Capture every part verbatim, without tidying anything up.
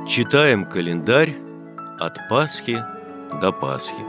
Читаем календарь от Пасхи до Пасхи.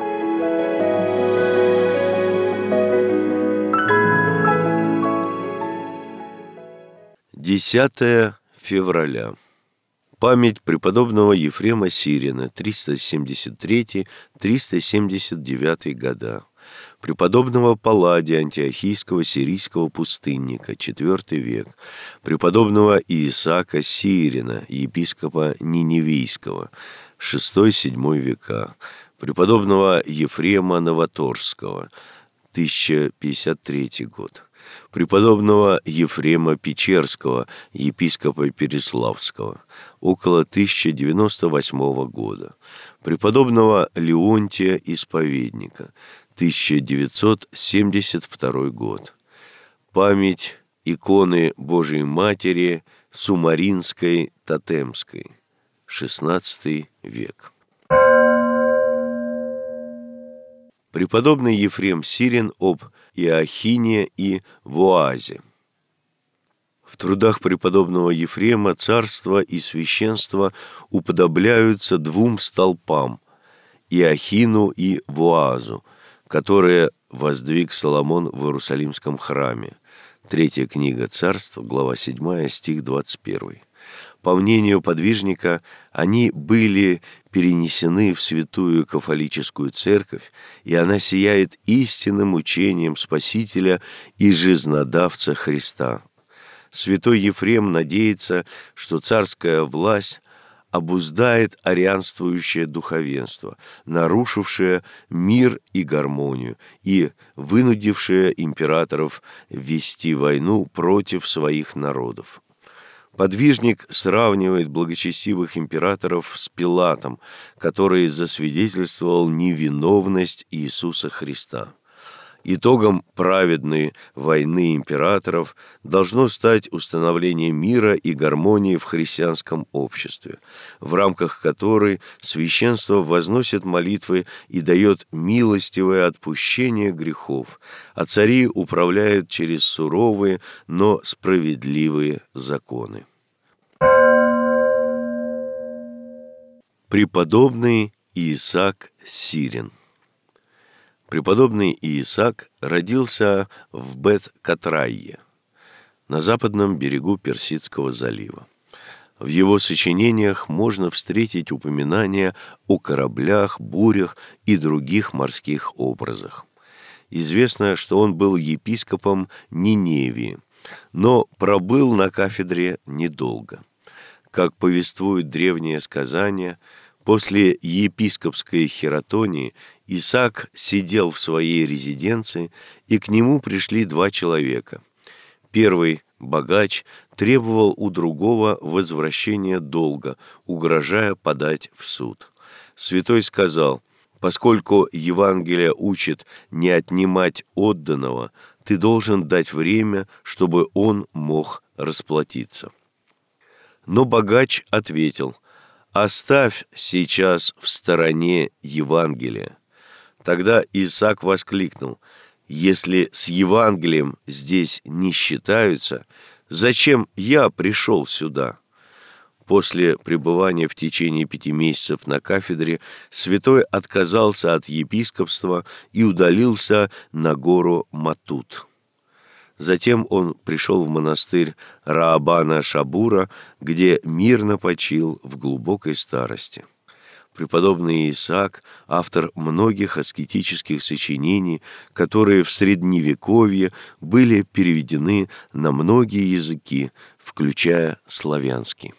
десятое февраля. Память преподобного Ефрема Сирина, триста семьдесят третий — триста семьдесят девятый года. Преподобного Палладия антиохийского сирийского пустынника, четвёртый век. Преподобного Иисаака Сирина, епископа Ниневийского, шестой-седьмой века. Преподобного Ефрема Новоторжского, тысяча пятьдесят третий год. Преподобного Ефрема Печерского, епископа Переславского, около тысяча девяносто восьмого года. Преподобного Леонтия Исповедника, тысяча девятьсот семьдесят второй год. Память иконы Божией Матери Сумаринской Тотемской, шестнадцатый век. Преподобный Ефрем Сирин об Иохине и Воазе. В трудах преподобного Ефрема царство и священство уподобляются двум столпам – Иохину и Воазу, которые воздвиг Соломон в Иерусалимском храме. Третья книга Царств, глава седьмая, стих двадцать первый. По мнению подвижника, они были перенесены в святую кафолическую церковь, и она сияет истинным учением Спасителя и жизнодавца Христа. Святой Ефрем надеется, что царская власть обуздает арианствующее духовенство, нарушившее мир и гармонию и вынудившее императоров вести войну против своих народов. Подвижник сравнивает благочестивых императоров с Пилатом, который засвидетельствовал невиновность Иисуса Христа. Итогом праведной войны императоров должно стать установление мира и гармонии в христианском обществе, в рамках которой священство возносит молитвы и дает милостивое отпущение грехов, а цари управляют через суровые, но справедливые законы. Преподобный Иисаак Сирин. Преподобный Иисаак родился в Бет-Катрайе, на западном берегу Персидского залива. В его сочинениях можно встретить упоминания о кораблях, бурях и других морских образах. Известно, что он был епископом Ниневии, но пробыл на кафедре недолго. Как повествует древнее сказание, после епископской хератонии Исаак сидел в своей резиденции, и к нему пришли два человека. Первый, богач, требовал у другого возвращения долга, угрожая подать в суд. Святой сказал: «Поскольку Евангелие учит не отнимать отданного, ты должен дать время, чтобы он мог расплатиться». Но богач ответил: «Оставь сейчас в стороне Евангелие». Тогда Исаак воскликнул: «Если с Евангелием здесь не считаются, зачем я пришел сюда?» После пребывания в течение пяти месяцев на кафедре святой отказался от епископства и удалился на гору Матут. Затем он пришел в монастырь Раабана Шабура, где мирно почил в глубокой старости. Преподобный Исаак – автор многих аскетических сочинений, которые в Средневековье были переведены на многие языки, включая славянский.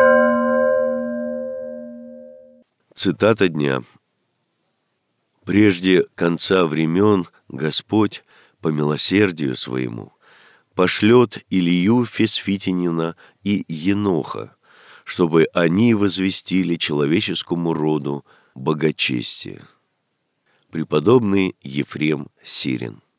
Цитата дня. «Прежде конца времен Господь по милосердию своему пошлет Илью Фесфитянина и Еноха, чтобы они возвестили человеческому роду богочестие». Преподобный Ефрем Сирин.